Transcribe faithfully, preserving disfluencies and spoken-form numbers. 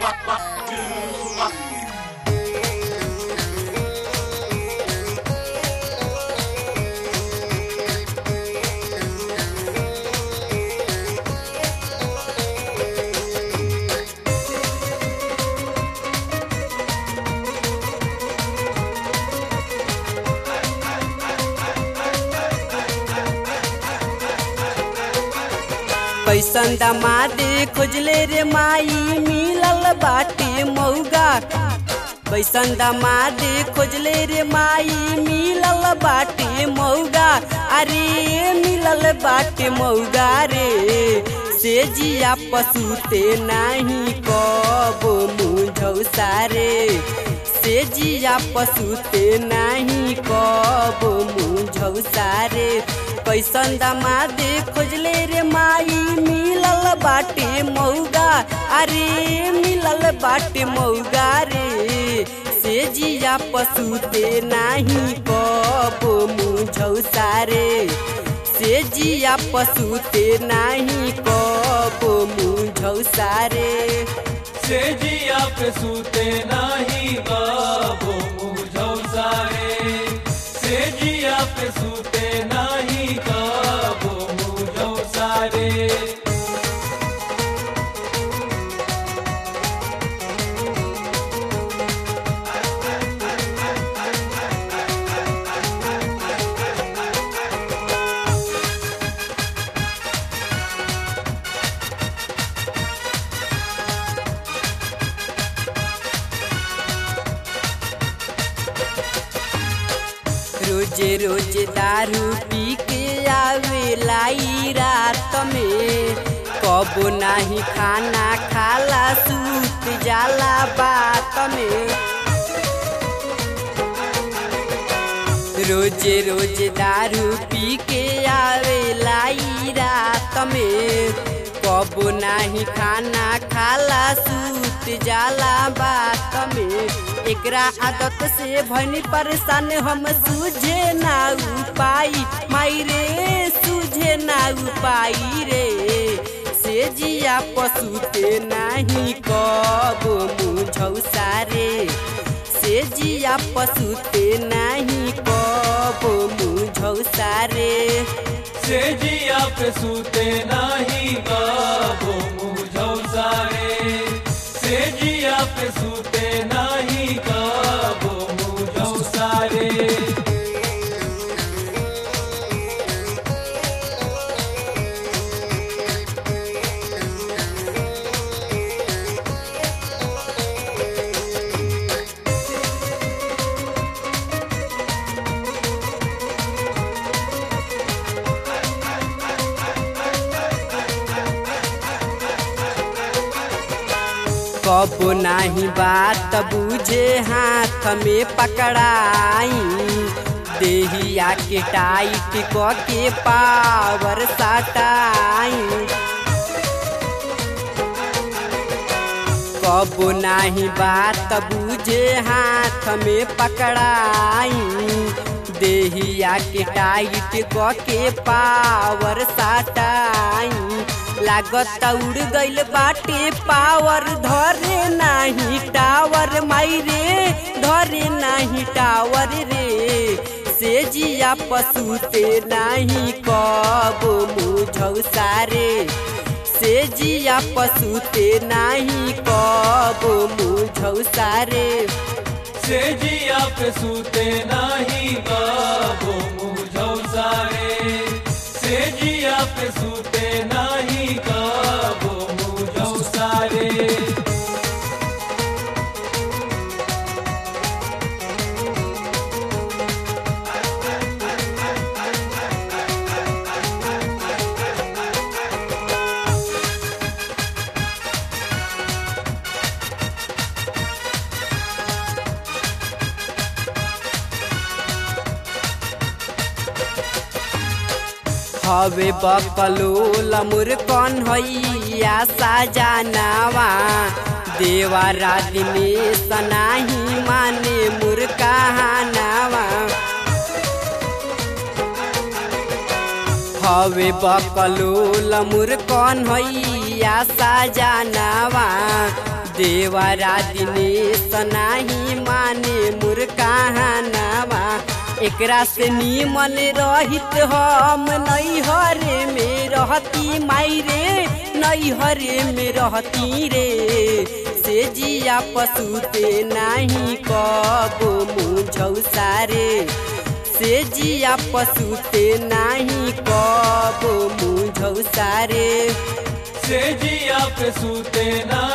कैसन दामाद खोजले रे माई मिलल बाटे मौगा। कैसन दामाद खोजले रे माई मिलल बाटे मौगा। अरे मिलल बाटे मौगा रे से जिया पसूते नहीं कबो मुझौसा रे से जिया पसूते नहीं कबो मुझौसा रे। कैसन दामाद खोजले रे माई मिलल बाटे मौगा। अरे मिलल बाटे मौगा रे से जिया पसूते नहीं कबो मुझौसा रे से जिया पसूते नहीं कबो मुझौसा रे से जिया पे सूते नहीं कबो मुझौसा रे से जिया पे सूते नहीं कबो मुझौसा रे। रोजे रोजे दारू पी के आवे लाई रात में कबो नहीं खाना खाला सूत जाला बात में। रोजे रोजे दारू पी के आवे लाई रात में कबो नहीं खाना खाला सूत जाला बात में। एकरा आदत से भनी परेशान हम सूझे ना उपाय माई रे सूझे ना उपाय रे से जिया पसूते नहीं कबो मुझौसा रे से जिया पसूते नहीं कबो मुझौसा रे से जिया पे सूते नहीं कबो मुझौसा रे से जिया पे सूते नहीं कबो मुझौसा रे। कबो नहीं बात बूझे हाथ में पकड़ाई देहिया के टाइट क के पावर सटाई। कबो नहीं बात बूझे हाथ में पकड़ाई देहिया के टाइट क के पावर सटाई। लागत उड़ गइल बाटे पावर धरे नहीं टावर माई रे धरे नहीं टावर रे से जिया पसूते नहीं कबो मुझौसा रे से जिया पसूते नहीं कबो मुझौसा रे से जिया पे सूते नहीं कबो मुझौसा रे से जिया पे सूते नहीं कबो मुझौसा रे। हवे बकलोल मुर कन्हैया साजनावा देवरा दिनेश नाही माने मुर कहानावा। हवे बकलोल मुर कन्हैया साजनावा देवरा दिनेश नाही माने मोर कहानवा एकरा से नीमन रहित हम नैहरे में रहती माई रे नैहरे में रहती रे से जिया पशुते नहीं कबो मुझौसा रे से जिया पशुते नहीं कबो मुझौसा रे से जिया पे सूते ना